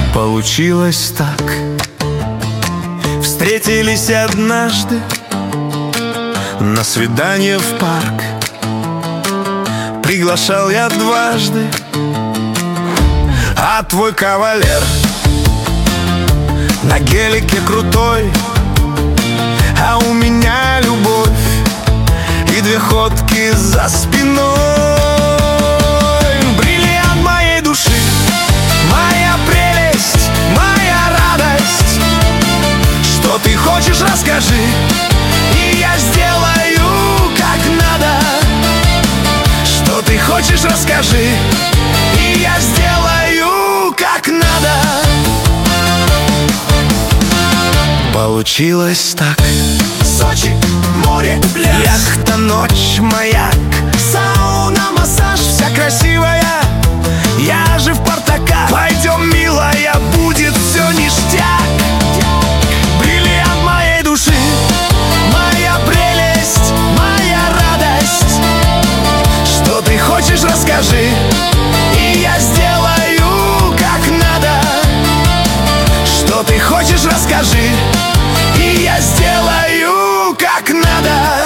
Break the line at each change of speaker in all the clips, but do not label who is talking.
Получилось так. Встретились однажды на свидание в парк. Приглашал я дважды, а твой кавалер на гелике крутой, а у меня любовь и 2 ходки за спиной. Бриллиант моей души, моя прелесть, моя радость. Что ты хочешь, расскажи, и я сделаю как надо. Что ты хочешь, расскажи, и я сделаю как надо. Получилось так.
Сочи, море, пляж,
яхта, ночь, маяк,
сауна, массаж,
вся красивая, я же в Партака. Пойдем, милая, будет все ништяк. Бриллиант моей души, моя прелесть, моя радость. Что ты хочешь, расскажи, и я сделаю как надо. Что ты хочешь, расскажи, и я сделаю как надо.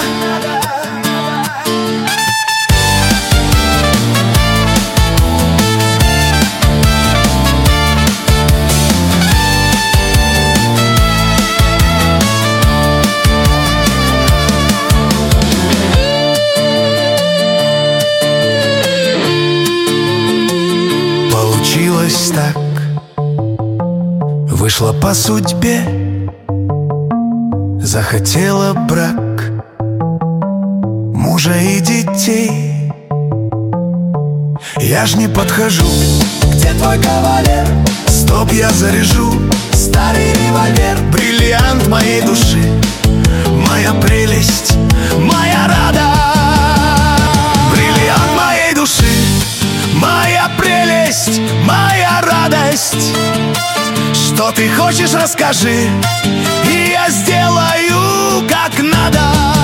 Получилось так. Вышла по судьбе, захотела брак, мужа и детей. Я ж не подхожу.
Где твой кавалер?
Стоп, я заряжу
Старый револьвер.
бриллиант моей души, моя прелесть, моя радость. Бриллиант моей души, моя прелесть, моя радость. Что ты хочешь, расскажи, и я сделаю как надо.